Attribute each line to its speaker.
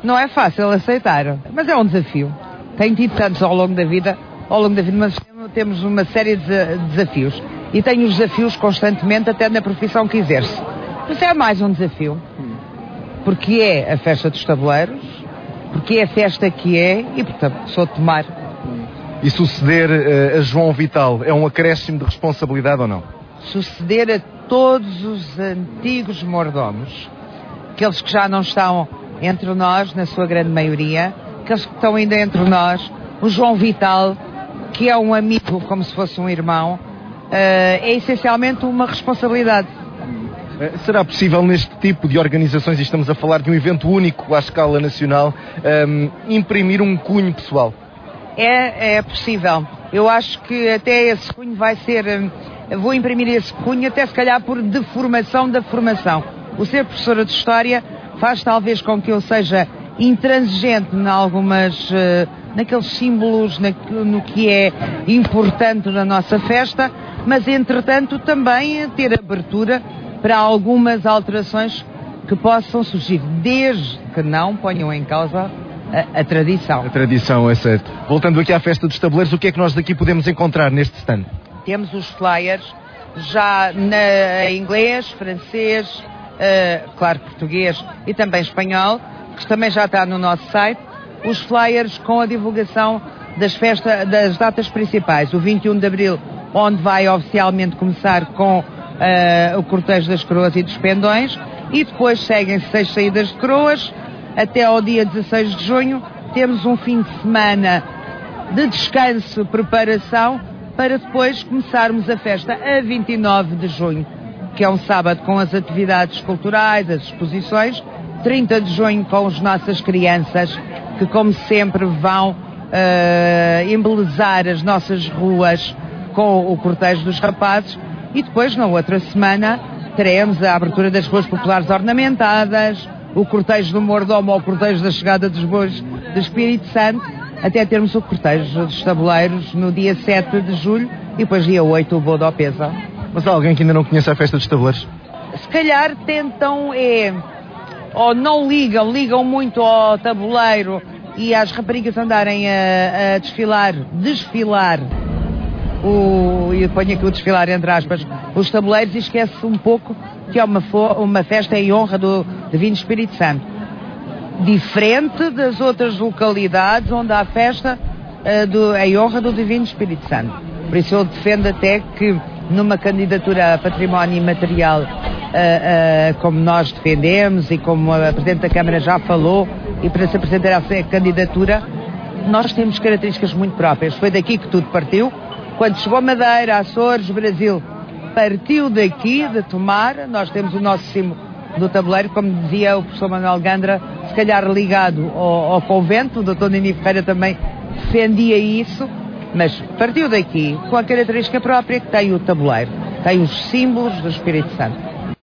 Speaker 1: Não é fácil aceitar, mas é um desafio. Tenho tido tantos ao longo da vida, mas temos uma série de desafios. E tenho os desafios constantemente, até na profissão que exerço. Mas é mais um desafio. Porque é a festa dos tabuleiros, porque é a festa que é, e portanto sou de tomar.
Speaker 2: E suceder a João Vital é um acréscimo de responsabilidade ou não?
Speaker 1: Suceder a todos os antigos mordomos, aqueles que já não estão entre nós, na sua grande maioria, aqueles que estão ainda entre nós, o João Vital, que é um amigo como se fosse um irmão, é essencialmente uma responsabilidade.
Speaker 2: Será possível neste tipo de organizações, e estamos a falar de um evento único à escala nacional, imprimir um cunho pessoal?
Speaker 1: É possível. Eu acho que até esse cunho vai ser... Vou imprimir esse cunho até se calhar por deformação da formação. O ser professora de História faz talvez com que eu seja intransigente naqueles símbolos, no que é importante na nossa festa, mas entretanto também ter abertura para algumas alterações que possam surgir, desde que não ponham em causa a tradição.
Speaker 2: A tradição, é certo. Voltando aqui à festa dos tabuleiros, o que é que nós daqui podemos encontrar neste stand?
Speaker 1: Temos os flyers já em inglês, francês, claro, português e também espanhol, que também já está no nosso site. Os flyers com a divulgação das datas principais. O 21 de Abril, onde vai oficialmente começar com o cortejo das coroas e dos pendões, e depois seguem-se 6 saídas de coroas. Até ao dia 16 de junho temos um fim de semana de descanso, preparação, para depois começarmos a festa a 29 de junho, que é um sábado com as atividades culturais, as exposições, 30 de junho com as nossas crianças, que como sempre vão embelezar as nossas ruas com o cortejo dos rapazes, e depois na outra semana teremos a abertura das ruas populares ornamentadas, o cortejo do mordomo ou o cortejo da chegada dos bois do Espírito Santo, até termos o cortejo dos tabuleiros no dia 7 de julho e depois dia 8 o Boa da Opesa.
Speaker 2: Mas há alguém que ainda não conhece a festa dos tabuleiros?
Speaker 1: Se calhar tentam ou não ligam muito ao tabuleiro e às raparigas andarem a desfilar, e ponho aqui o desfilar entre aspas, os tabuleiros, e esquece um pouco que é uma festa em honra do Divino Espírito Santo. Diferente das outras localidades onde há festa em honra do Divino Espírito Santo. Por isso eu defendo até que numa candidatura a património imaterial, como nós defendemos e como a Presidente da Câmara já falou, e para se apresentar essa candidatura, nós temos características muito próprias. Foi daqui que tudo partiu. Quando chegou a Madeira, Açores, Brasil, partiu daqui, de Tomar. Nós temos o nosso símbolo do tabuleiro, como dizia o professor Manuel Gandra, se calhar ligado ao convento. O Dr. Nini Ferreira também defendia isso, mas partiu daqui com a característica própria que tem o tabuleiro, tem os símbolos do Espírito Santo.